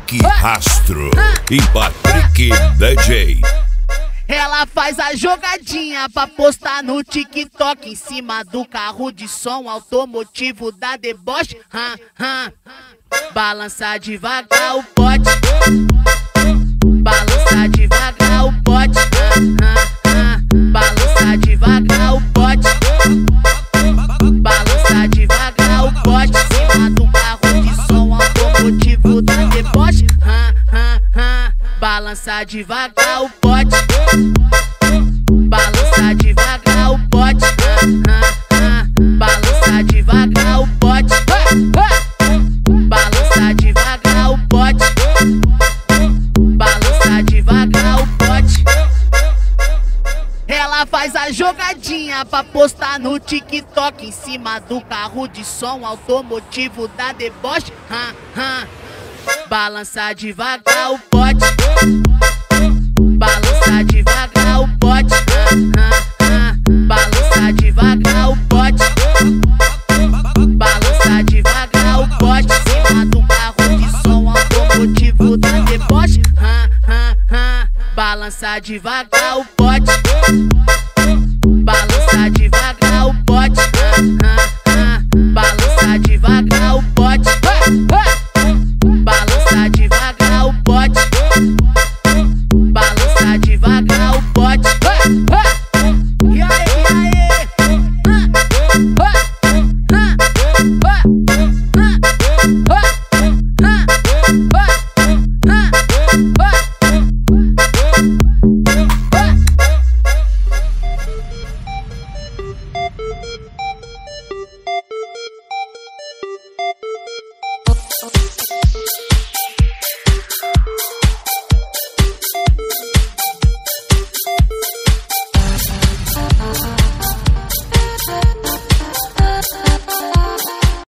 Patrick Rastro e Patrick DJ. Ela faz a jogadinha pra postar no TikTok em cima do carro de som automotivo da deboche. Balança devagar o pote, balança devagar o pote, balança devagar o pote, balança devagar o pote em cima do carro de som automotivo da deboche. Balança devagar o pote, balança devagar o pote, balança devagar o pote, balança devagar o pote, balança devagar o pote. Ela faz a jogadinha pra postar no TikTok em cima do carro de som automotivo da deboche. Balança devagar o pote, balança devagar o pote, balança devagar o pote, balança devagar o pote em cima do carro de som automotivo da deboche. Balança devagar o pote, balança devagar o pote.